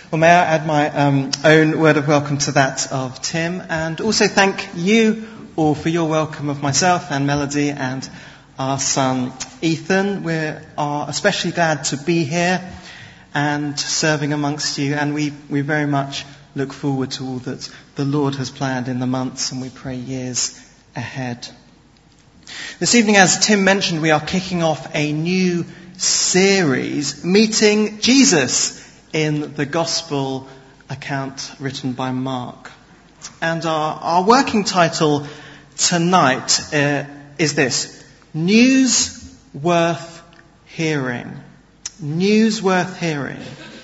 Well, may I add my own word of welcome to that of Tim, and also thank you all for your welcome of myself and Melody and our son Ethan. We are especially glad to be here and serving amongst you, and we very much look forward to all that the Lord has planned in the months, and we pray years ahead. This evening, as Tim mentioned, we are kicking off a new series, Meeting Jesus, in the Gospel account written by Mark. And our working title tonight is this: News Worth Hearing. News worth hearing.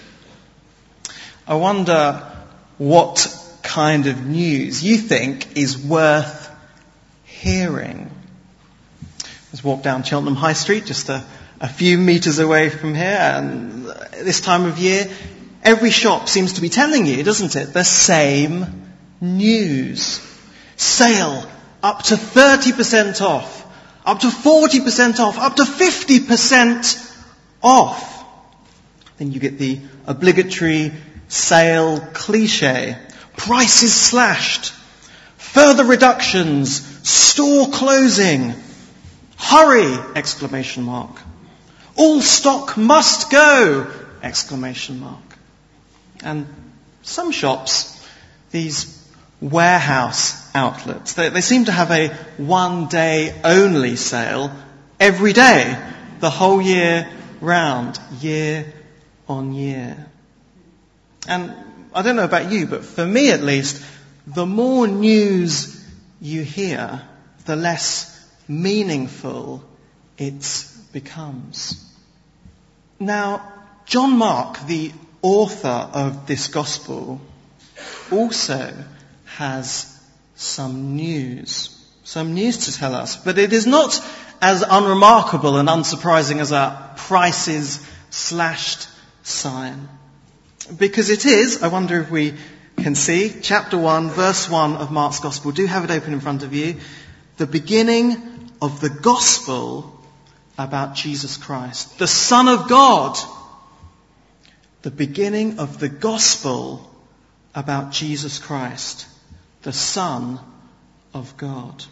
I wonder what kind of news you think is worth hearing. Let's walk down Cheltenham High Street, just a few metres away from here, and this time of year, every shop seems to be telling you, doesn't it, the same news. Sale up to 30% off, up to 40% off, up to 50% off. Then you get the obligatory sale cliche. Prices slashed, further reductions, store closing, hurry! Exclamation mark. All stock must go! Exclamation mark. And some shops, these warehouse outlets, they seem to have a one-day only sale every day, the whole year round, year on year. And I don't know about you, but for me at least, the more news you hear, the less meaningful it becomes. Now, John Mark, the author of this gospel, also has some news to tell us, but it is not as unremarkable and unsurprising as a prices slashed sign. Because it is, I wonder if we can see, chapter 1, verse 1 of Mark's gospel. Do have it open in front of you. The beginning of the gospel about Jesus Christ, the Son of God. The beginning of the gospel about Jesus Christ, the Son of God.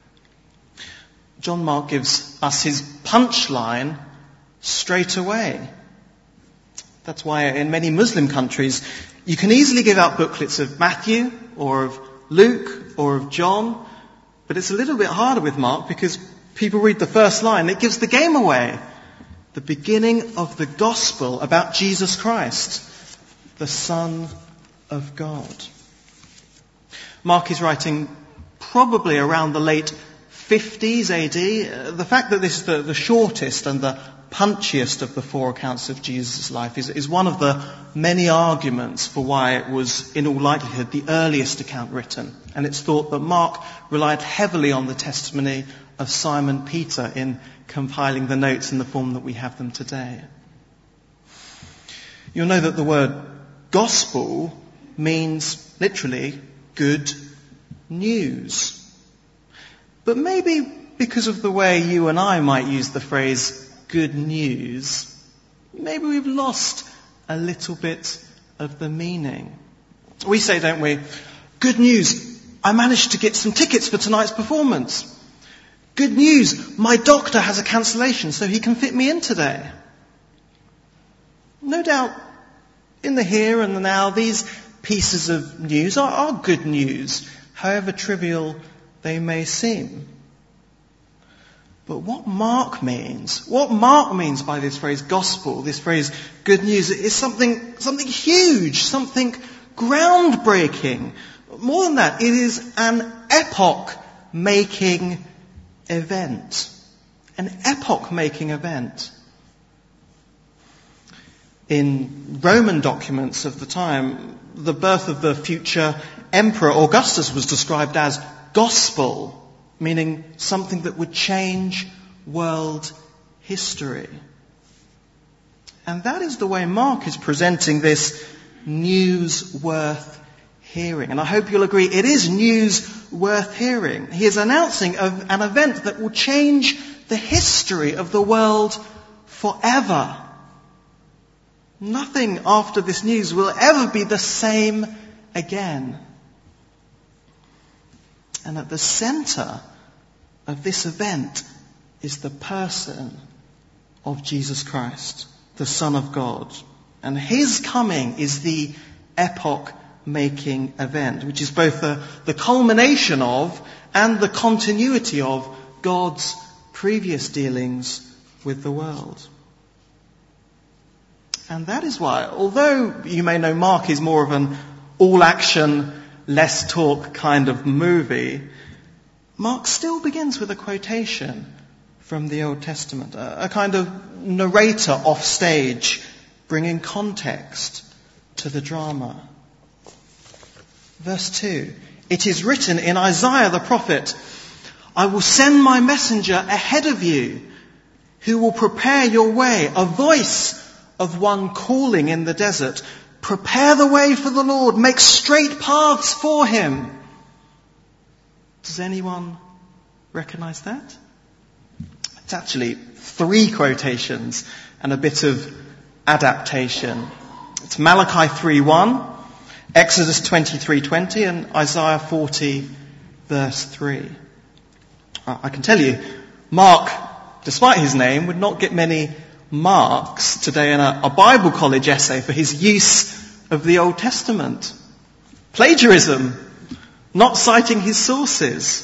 John Mark gives us his punchline straight away. That's why in many Muslim countries you can easily give out booklets of Matthew or of Luke or of John, but it's a little bit harder with Mark because people read the first line, it gives the game away. The beginning of the gospel about Jesus Christ, the Son of God. Mark is writing probably around the late 50s AD. The fact that this is the shortest and the punchiest of the four accounts of Jesus' life is one of the many arguments for why it was, in all likelihood, the earliest account written. And it's thought that Mark relied heavily on the testimony of Simon Peter in compiling the notes in the form that we have them today. You'll know that the word gospel means literally good news. But maybe because of the way you and I might use the phrase good news, maybe we've lost a little bit of the meaning. We say, don't we, good news, I managed to get some tickets for tonight's performance. Good news, my doctor has a cancellation so he can fit me in today. No doubt, in the here and the now, these pieces of news are good news, however trivial they may seem. But what Mark means by this phrase gospel, this phrase good news, is something huge, something groundbreaking. More than that, it is an epoch-making event. An epoch-making event. In Roman documents of the time, the birth of the future Emperor Augustus was described as gospel, meaning something that would change world history. And that is the way Mark is presenting this news worth hearing. And I hope you'll agree it is news worth hearing. He is announcing an event that will change the history of the world forever. Nothing after this news will ever be the same again. And at the center of this event is the person of Jesus Christ, the Son of God. And his coming is the epoch-making event, which is both the culmination of and the continuity of God's previous dealings with the world. And that is why, although you may know Mark is more of an all-action, less-talk kind of movie, Mark still begins with a quotation from the Old Testament, a kind of narrator off stage, bringing context to the drama. Verse 2, it is written in Isaiah the prophet, I will send my messenger ahead of you, who will prepare your way, a voice of one calling in the desert, prepare the way for the Lord, make straight paths for him. Does anyone recognize that? It's actually 3 quotations and a bit of adaptation. It's Malachi 3:1, Exodus 23:20 and Isaiah 40 verse 3. I can tell you, Mark, despite his name, would not get many marks today in a Bible college essay for his use of the Old Testament. Plagiarism, not citing his sources.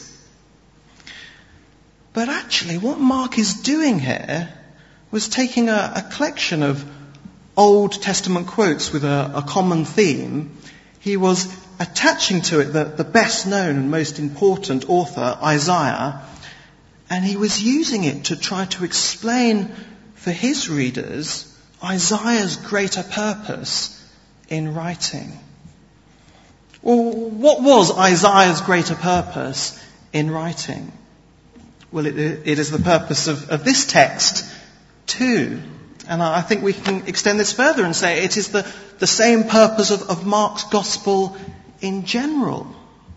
But actually what Mark is doing here was taking a collection of Old Testament quotes with a common theme. He was attaching to it the best known and most important author, Isaiah, and he was using it to try to explain for his readers Isaiah's greater purpose in writing. Well, what was Isaiah's greater purpose in writing? Well, it is the purpose of this text too. And I think we can extend this further and say it is the same purpose of Mark's gospel in general.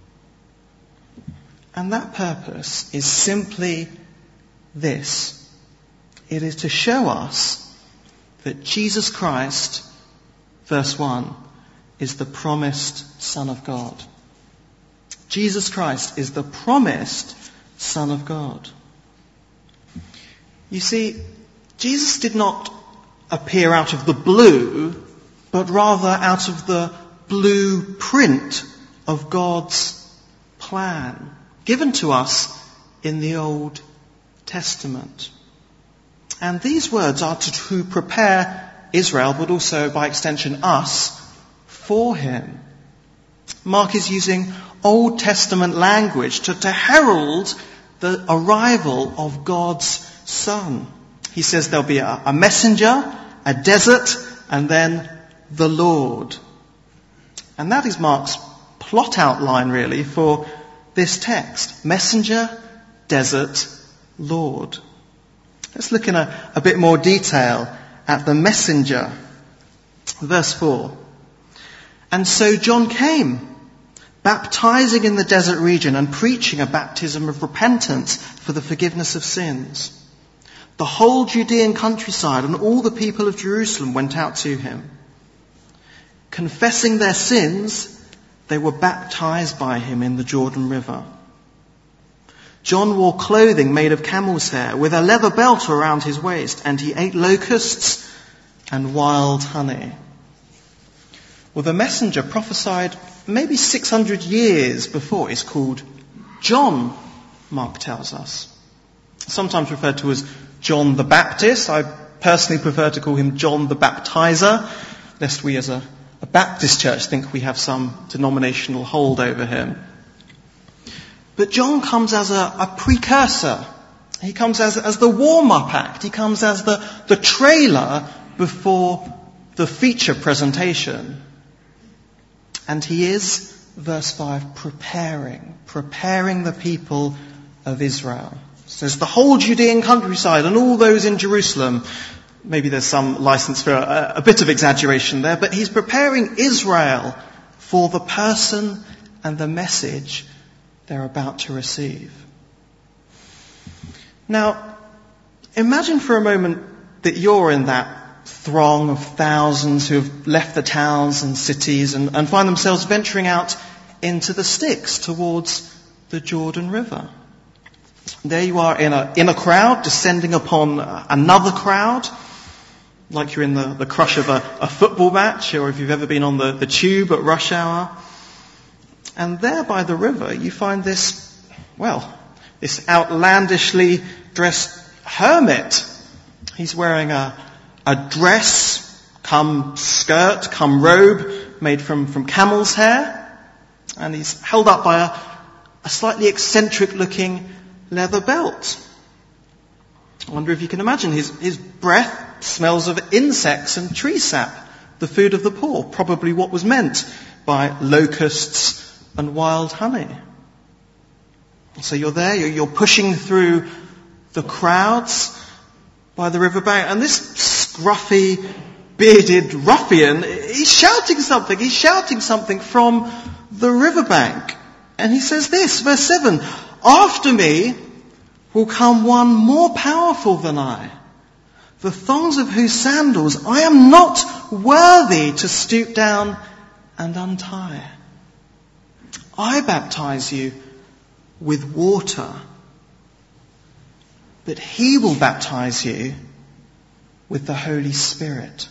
And that purpose is simply this. It is to show us that Jesus Christ, verse 1, is the promised Son of God. Jesus Christ is the promised Son of God. You see, Jesus did not appear out of the blue, but rather out of the blueprint of God's plan, given to us in the Old Testament. And these words are to prepare Israel, but also by extension us, for him. Mark is using Old Testament language to herald the arrival of God's Son. He says there'll be a messenger, a desert, and then the Lord. And that is Mark's plot outline really for this text. Messenger, desert, Lord. Let's look in a bit more detail at the messenger. Verse 4. And so John came, baptizing in the desert region and preaching a baptism of repentance for the forgiveness of sins. The whole Judean countryside and all the people of Jerusalem went out to him. Confessing their sins, they were baptized by him in the Jordan River. John wore clothing made of camel's hair with a leather belt around his waist, and he ate locusts and wild honey. Well, the messenger prophesied maybe 600 years before is called John, Mark tells us. Sometimes referred to as John the Baptist. I personally prefer to call him John the Baptizer, lest we as a Baptist church think we have some denominational hold over him. But John comes as a precursor. He comes as the warm-up act. He comes as the trailer before the feature presentation. And he is, verse 5, preparing the people of Israel. It says the whole Judean countryside and all those in Jerusalem. Maybe there's some license for a bit of exaggeration there, but he's preparing Israel for the person and the message they're about to receive. Now, imagine for a moment that you're in that throng of thousands who have left the towns and cities and find themselves venturing out into the sticks towards the Jordan River. There you are in a crowd descending upon another crowd, like you're in the crush of a football match, or if you've ever been on the tube at rush hour. And there by the river you find this outlandishly dressed hermit. He's wearing a dress, come skirt, come robe, made from camel's hair. And he's held up by a slightly eccentric looking leather belt. I wonder if you can imagine his breath smells of insects and tree sap, the food of the poor, probably what was meant by locusts and wild honey. So you're there, you're pushing through the crowds by the riverbank, and this scruffy, bearded ruffian, he's shouting something from the riverbank. And he says this, verse 7, "After me will come one more powerful than I, the thongs of whose sandals I am not worthy to stoop down and untie. I baptize you with water, but he will baptize you with the Holy Spirit."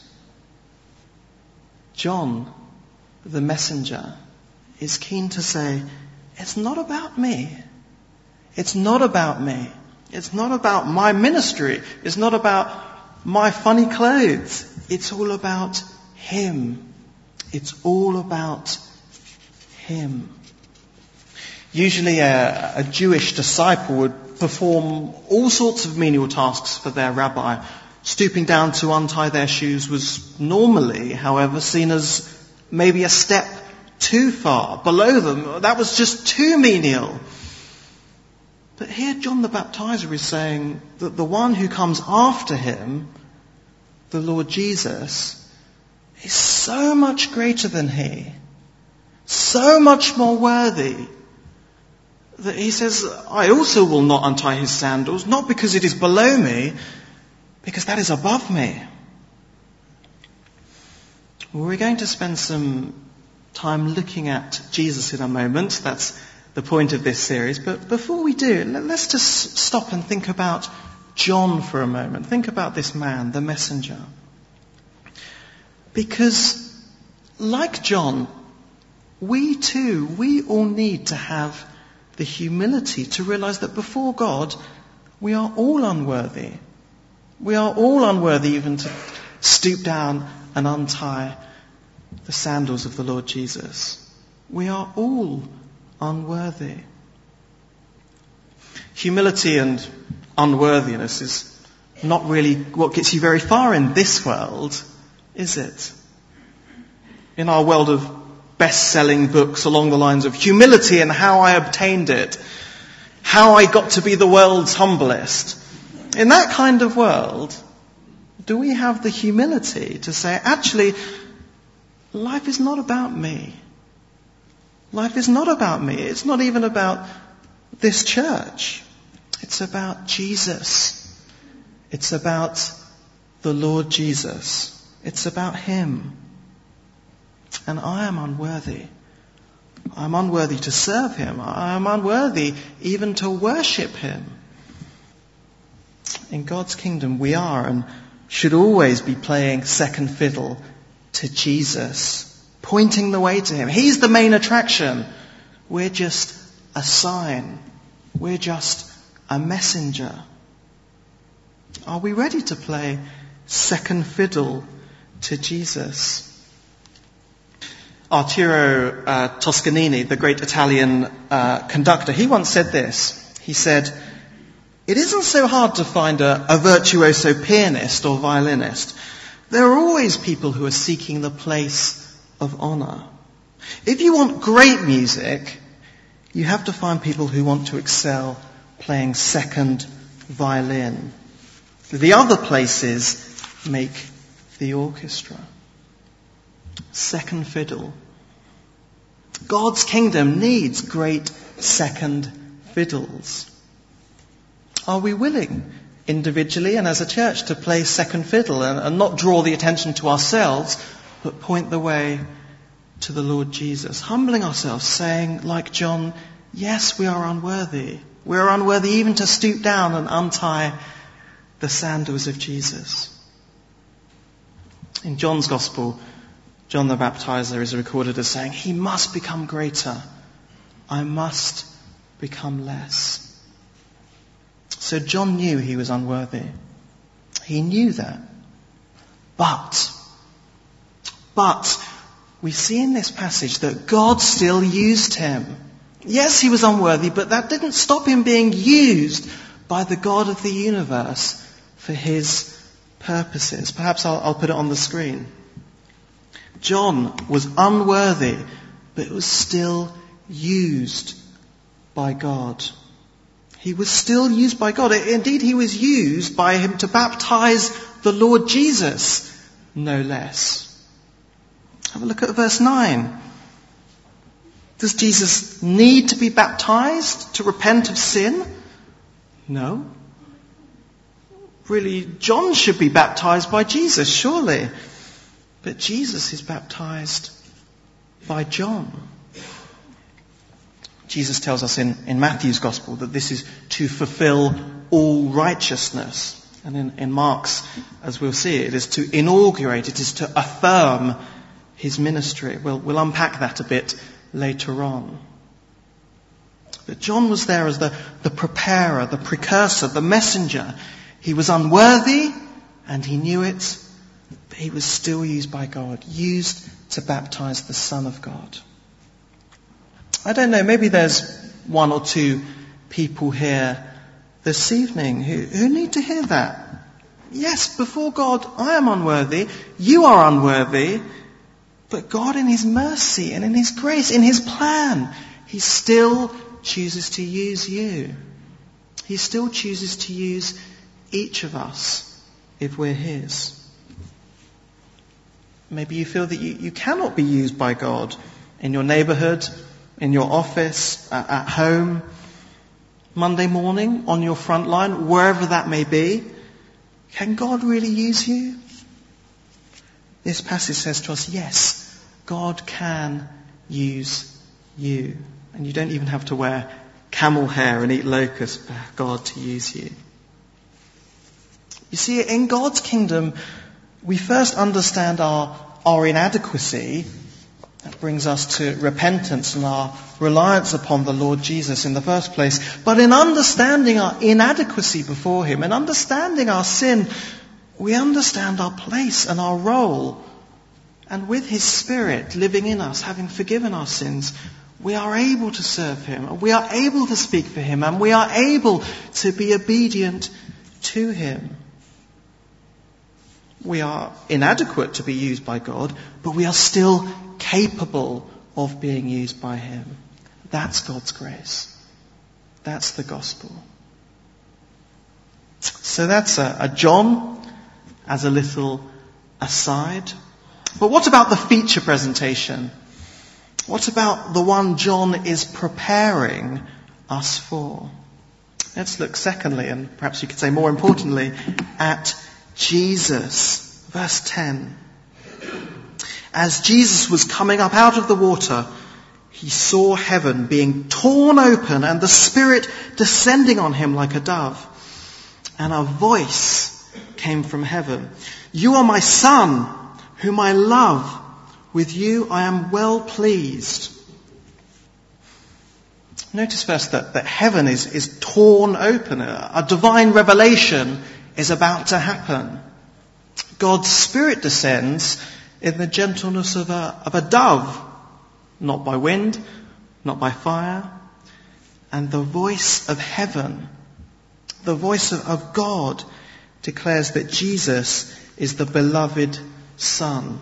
John, the messenger, is keen to say, it's not about me. It's not about me. It's not about my ministry. It's not about my funny clothes. It's all about him. It's all about him. Usually a Jewish disciple would perform all sorts of menial tasks for their rabbi. Stooping down to untie their shoes was normally, however, seen as maybe a step too far below them. That was just too menial. But here John the Baptizer is saying that the one who comes after him, the Lord Jesus, is so much greater than he, so much more worthy, that he says, I also will not untie his sandals, not because it is below me, because that is above me. Well, we're going to spend some time looking at Jesus in a moment. That's the point of this series. But before we do, let's just stop and think about John for a moment. Think about this man, the messenger. Because, like John, we all need to have the humility to realize that before God, we are all unworthy. We are all unworthy even to stoop down and untie the sandals of the Lord Jesus. We are all unworthy. Humility and unworthiness is not really what gets you very far in this world, is it? In our world of best-selling books along the lines of humility and how I obtained it, how I got to be the world's humblest. In that kind of world, do we have the humility to say, actually, life is not about me. Life is not about me. It's not even about this church. It's about Jesus. It's about the Lord Jesus. It's about him. And I am unworthy. I'm unworthy to serve him. I'm unworthy even to worship him. In God's kingdom, we are and should always be playing second fiddle to Jesus, pointing the way to him. He's the main attraction. We're just a sign. We're just a messenger. Are we ready to play second fiddle to Jesus? Arturo Toscanini, the great Italian conductor, he once said this. He said, "It isn't so hard to find a virtuoso pianist or violinist. There are always people who are seeking the place of honor. If you want great music, you have to find people who want to excel playing second violin. The other places make the orchestra." Second fiddle. God's kingdom needs great second fiddles. Are we willing individually and as a church to play second fiddle and not draw the attention to ourselves, but point the way to the Lord Jesus. Humbling ourselves, saying, like John, yes, we are unworthy. We are unworthy even to stoop down and untie the sandals of Jesus. In John's Gospel, John the Baptizer is recorded as saying, he must become greater. I must become less. So John knew he was unworthy. He knew that. But we see in this passage that God still used him. Yes, he was unworthy, but that didn't stop him being used by the God of the universe for his purposes. Perhaps I'll put it on the screen. John was unworthy, but was still used by God. He was still used by God. Indeed, he was used by him to baptize the Lord Jesus, no less. Have a look at verse 9. Does Jesus need to be baptized to repent of sin? No. Really, John should be baptized by Jesus, surely. But Jesus is baptized by John. Jesus tells us in Matthew's Gospel that this is to fulfill all righteousness. And in Mark's, as we'll see, it is to inaugurate, it is to affirm his ministry. We'll unpack that a bit later on. But John was there as the preparer, the precursor, the messenger. He was unworthy and he knew it, but he was still used by God, used to baptize the Son of God. I don't know, maybe there's one or two people here this evening who need to hear that. Yes, before God, I am unworthy, you are unworthy, but God in his mercy and in his grace, in his plan, he still chooses to use you. He still chooses to use each of us if we're his. Maybe you feel that you cannot be used by God in your neighbourhood, in your office, at home, Monday morning, on your front line, wherever that may be. Can God really use you? This passage says to us, yes, God can use you. And you don't even have to wear camel hair and eat locusts for God to use you. You see, in God's kingdom, we first understand our inadequacy. That brings us to repentance and our reliance upon the Lord Jesus in the first place. But in understanding our inadequacy before him and understanding our sin, we understand our place and our role. And with his Spirit living in us, having forgiven our sins, we are able to serve him, and we are able to speak for him, and we are able to be obedient to him. We are inadequate to be used by God, but we are still capable of being used by him. That's God's grace. That's the gospel. So that's a John as a little aside. But what about the feature presentation? What about the one John is preparing us for? Let's look secondly, and perhaps you could say more importantly, at Jesus. Verse 10. As Jesus was coming up out of the water, he saw heaven being torn open and the Spirit descending on him like a dove. And a voice came from heaven. You are my Son, whom I love. With you I am well pleased. Notice first that heaven is torn open. A divine revelation is about to happen. God's Spirit descends in the gentleness of a dove, not by wind, not by fire. And the voice of heaven, the voice of God, declares that Jesus is the beloved Son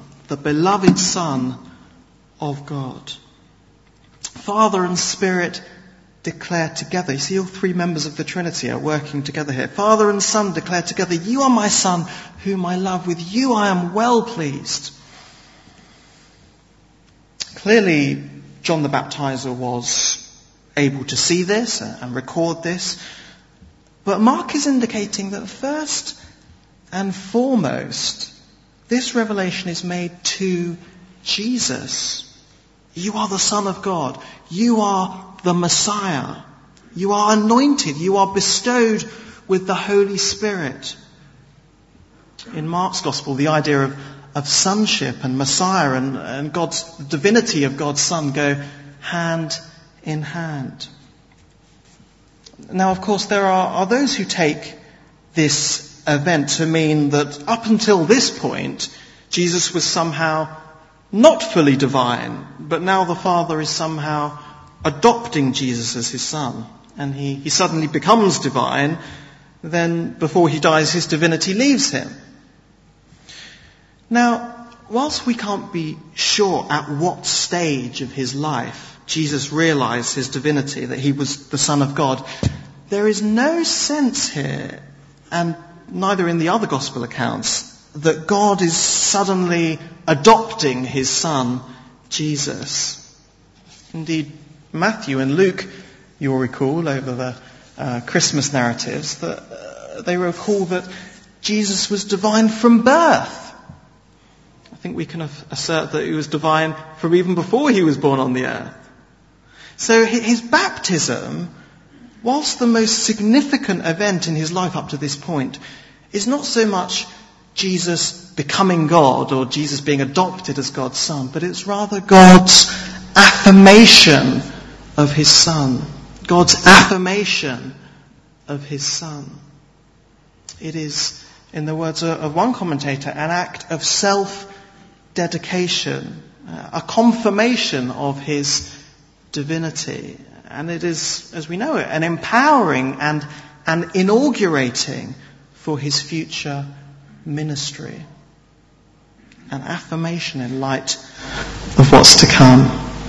of God. Father and Spirit declare together. You see, all three members of the Trinity are working together here. Father and Son declare together, you are my Son, whom I love. With you I am well pleased. Clearly, John the Baptizer was able to see this and record this. But Mark is indicating that first and foremost, this revelation is made to Jesus. You are the Son of God. You are the Messiah. You are anointed. You are bestowed with the Holy Spirit. In Mark's Gospel, the idea of sonship and Messiah and God's the divinity of God's Son go hand in hand. Now, of course, there are those who take this event to mean that up until this point, Jesus was somehow not fully divine, but now the Father is somehow adopting Jesus as his Son, and he suddenly becomes divine. Then, before he dies, his divinity leaves him. Now, whilst we can't be sure at what stage of his life Jesus realized his divinity, that he was the Son of God, there is no sense here, and neither in the other Gospel accounts, that God is suddenly adopting his Son, Jesus. Indeed, Matthew and Luke, you'll recall over the Christmas narratives, that they recall that Jesus was divine from birth. I think we can assert that he was divine from even before he was born on the earth. So his baptism, whilst the most significant event in his life up to this point, is not so much Jesus becoming God or Jesus being adopted as God's Son, but it's rather God's affirmation of his Son. God's affirmation of his Son. It is, in the words of one commentator, an act of self-dedication, a confirmation of his divinity. And it is, as we know it, an empowering and an inaugurating for his future ministry. An affirmation in light of what's to come.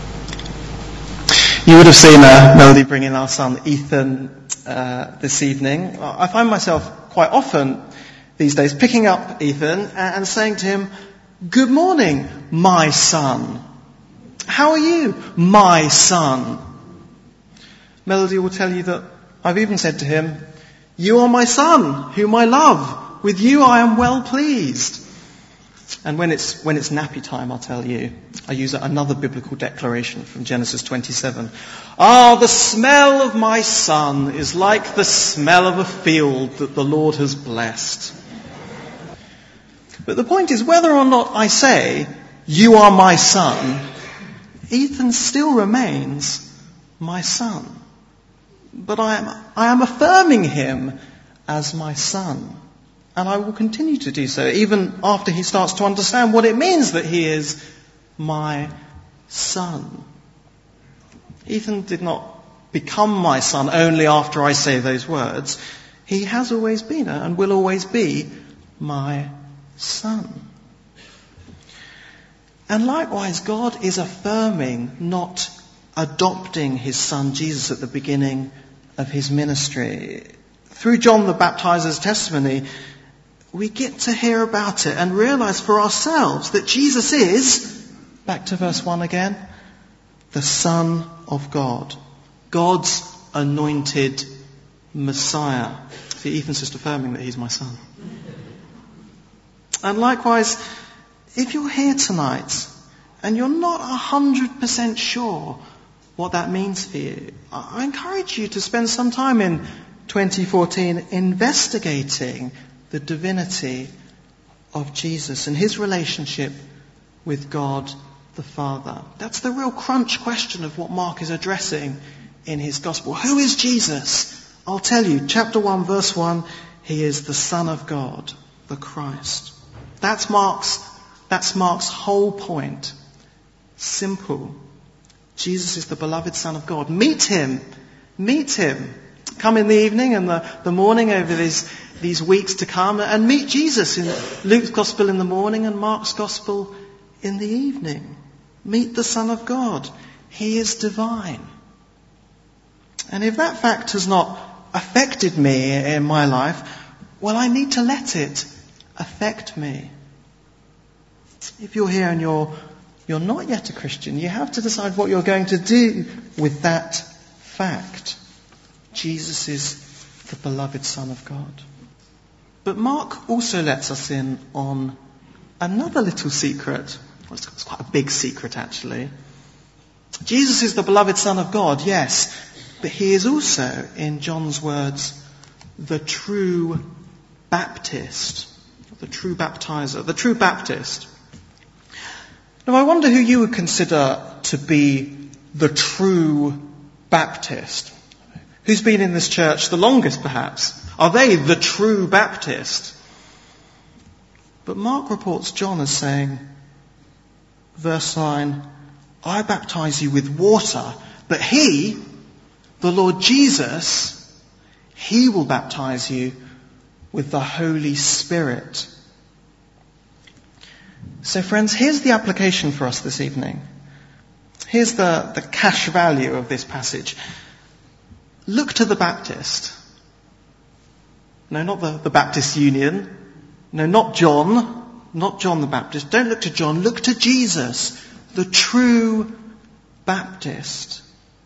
You would have seen Melody bring in our son Ethan this evening. I find myself quite often these days picking up Ethan and saying to him, "Good morning, my son. How are you, my son?" Melody will tell you that I've even said to him, "You are my son, whom I love. With you I am well pleased." And when it's nappy time, I'll tell you, I use another biblical declaration from Genesis 27. The smell of my son is like the smell of a field that the Lord has blessed. But the point is, whether or not I say, "You are my son," Ethan still remains my son. But I am affirming him as my son. And I will continue to do so, even after he starts to understand what it means that he is my son. Ethan did not become my son only after I say those words. He has always been and will always be my son. And likewise, God is affirming, not adopting his son Jesus at the beginning of his ministry. Through John the Baptizer's testimony, we get to hear about it and realize for ourselves that Jesus is, back to verse 1 again, the Son of God. God's anointed Messiah. See, Ethan's just affirming that he's my son. And likewise, if you're here tonight and you're not 100% sure what that means for you, I encourage you to spend some time in 2014 investigating the divinity of Jesus and his relationship with God the Father. That's the real crunch question of what Mark is addressing in his gospel. Who is Jesus? I'll tell you, chapter 1, verse 1, he is the Son of God, the Christ. That's Mark's whole point. Simple. Jesus is the beloved Son of God. Meet him. Meet him. Come in the evening and the morning over these weeks to come and meet Jesus in Luke's Gospel in the morning and Mark's Gospel in the evening. Meet the Son of God. He is divine. And if that fact has not affected me in my life, well, I need to let it affect me. If you're here and you're not yet a Christian, you have to decide what you're going to do with that fact. Jesus is the beloved Son of God. But Mark also lets us in on another little secret. Well, it's quite a big secret, actually. Jesus is the beloved Son of God, yes, but he is also, in John's words, the true Baptist, the true baptizer, the true Baptist. Now, I wonder who you would consider to be the true Baptist. Who's been in this church the longest, perhaps? Are they the true Baptist? But Mark reports John as saying, verse 9, I baptize you with water, but he, the Lord Jesus, he will baptize you with the Holy Spirit. So friends, here's the application for us this evening. Here's the cash value of this passage. Look to the Baptist. No, not the Baptist Union. No, not John the Baptist. Don't look to John. Look to Jesus, the true Baptist.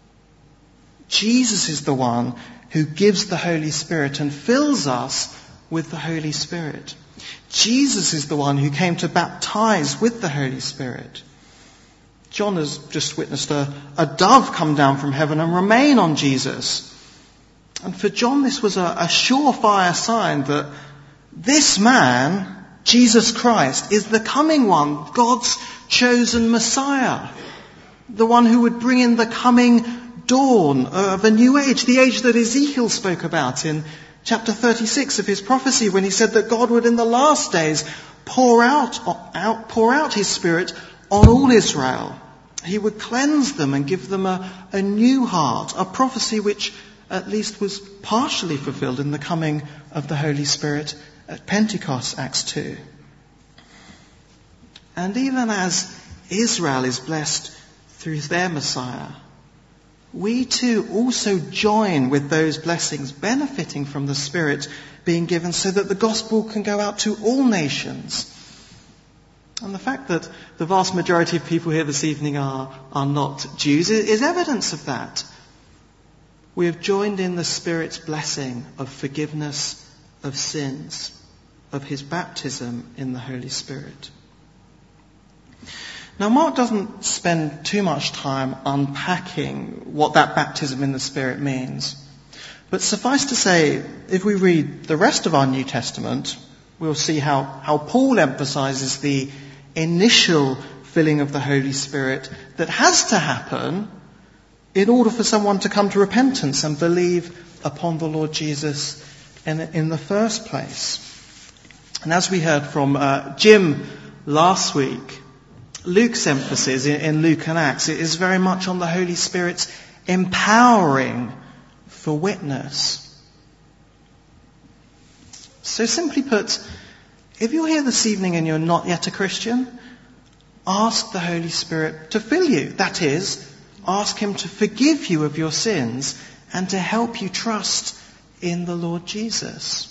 Jesus is the one who gives the Holy Spirit and fills us with the Holy Spirit. Jesus is the one who came to baptize with the Holy Spirit. John has just witnessed a dove come down from heaven and remain on Jesus. And for John, this was a surefire sign that this man, Jesus Christ, is the coming one, God's chosen Messiah, the one who would bring in the coming dawn of a new age, the age that Ezekiel spoke about in chapter 36 of his prophecy, when he said that God would in the last days pour out his Spirit on all Israel. He would cleanse them and give them a new heart, a prophecy which at least was partially fulfilled in the coming of the Holy Spirit at Pentecost, Acts 2. And even as Israel is blessed through their Messiah, we too also join with those blessings, benefiting from the Spirit being given so that the gospel can go out to all nations. And the fact that the vast majority of people here this evening are not Jews is evidence of that. We have joined in the Spirit's blessing of forgiveness of sins, of his baptism in the Holy Spirit. Now, Mark doesn't spend too much time unpacking what that baptism in the Spirit means. But suffice to say, if we read the rest of our New Testament, we'll see how Paul emphasizes the initial filling of the Holy Spirit that has to happen in order for someone to come to repentance and believe upon the Lord Jesus in the first place. And as we heard from Jim last week, Luke's emphasis in Luke and Acts is very much on the Holy Spirit's empowering for witness. So simply put, if you're here this evening and you're not yet a Christian, ask the Holy Spirit to fill you. That is, ask him to forgive you of your sins and to help you trust in the Lord Jesus.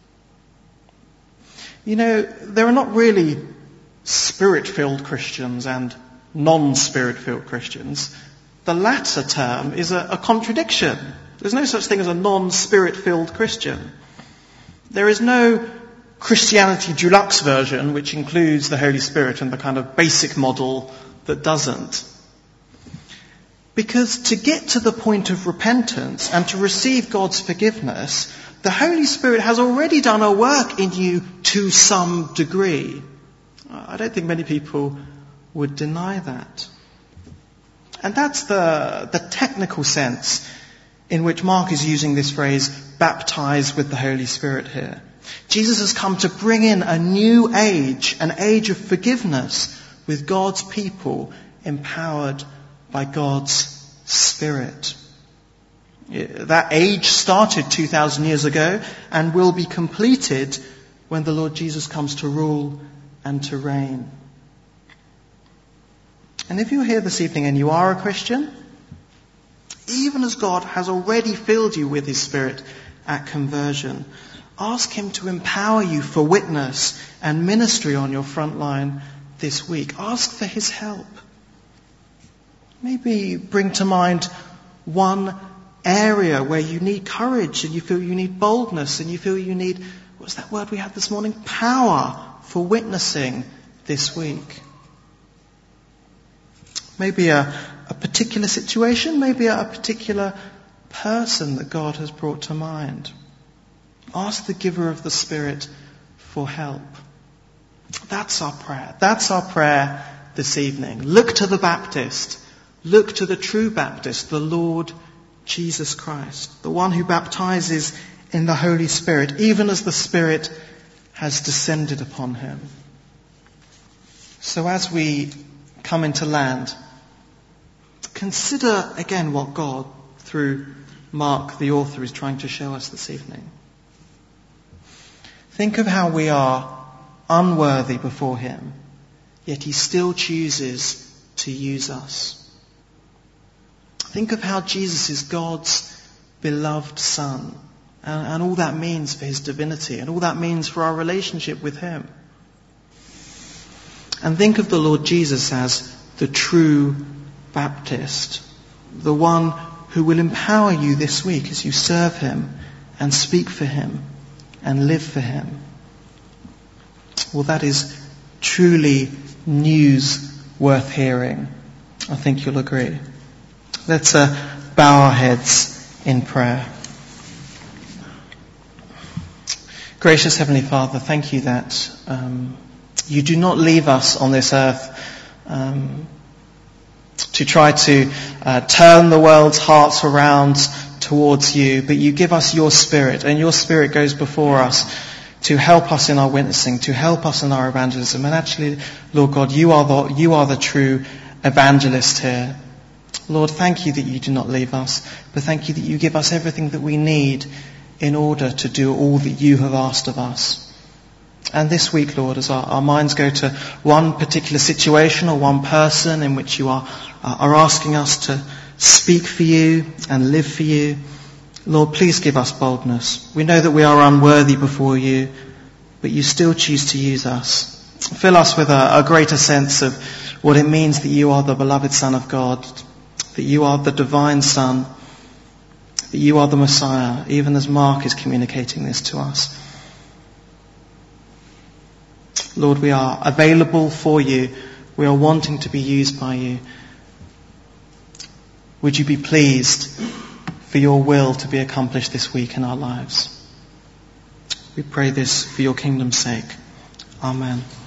You know, there are not really Spirit-filled Christians and non-Spirit-filled Christians. The latter term is a contradiction. There's no such thing as a non-Spirit-filled Christian. There is no Christianity deluxe version which includes the Holy Spirit and the kind of basic model that doesn't. Because to get to the point of repentance and to receive God's forgiveness, the Holy Spirit has already done a work in you to some degree. I don't think many people would deny that. And that's the technical sense in which Mark is using this phrase, baptize with the Holy Spirit here. Jesus has come to bring in a new age, an age of forgiveness with God's people empowered by God's Spirit. That age started 2,000 years ago and will be completed when the Lord Jesus comes to rule and to reign. And if you're here this evening and you are a Christian, even as God has already filled you with his Spirit at conversion, ask him to empower you for witness and ministry on your front line this week. Ask for his help. Maybe bring to mind one area where you need courage and you feel you need boldness and you feel you need, what's that word we had this morning? Power for witnessing this week. Maybe a particular situation, maybe a particular person that God has brought to mind. Ask the giver of the Spirit for help. That's our prayer. That's our prayer this evening. Look to the Baptist. Look to the true Baptist, the Lord Jesus Christ, the one who baptizes in the Holy Spirit, even as the Spirit has descended upon him. So as we come into land, consider again what God, through Mark, the author, is trying to show us this evening. Think of how we are unworthy before him, yet he still chooses to use us. Think of how Jesus is God's beloved Son, and all that means for his divinity, and all that means for our relationship with him. And think of the Lord Jesus as the true Baptist, the one who will empower you this week as you serve him and speak for him and live for him. Well, that is truly news worth hearing. I think you'll agree. Let's bow our heads in prayer. Gracious Heavenly Father, thank you that you do not leave us on this earth to try to turn the world's hearts around towards you, but you give us your Spirit, and your Spirit goes before us to help us in our witnessing, to help us in our evangelism. And actually, Lord God, you are the true evangelist here. Lord, thank you that you do not leave us, but thank you that you give us everything that we need in order to do all that you have asked of us. And this week, Lord, as our minds go to one particular situation or one person in which you are asking us to speak for you and live for you, Lord, please give us boldness. We know that we are unworthy before you, but you still choose to use us. Fill us with a greater sense of what it means that you are the beloved Son of God, that you are the divine Son, that you are the Messiah, even as Mark is communicating this to us. Lord, we are available for you. We are wanting to be used by you. Would you be pleased for your will to be accomplished this week in our lives? We pray this for your kingdom's sake. Amen.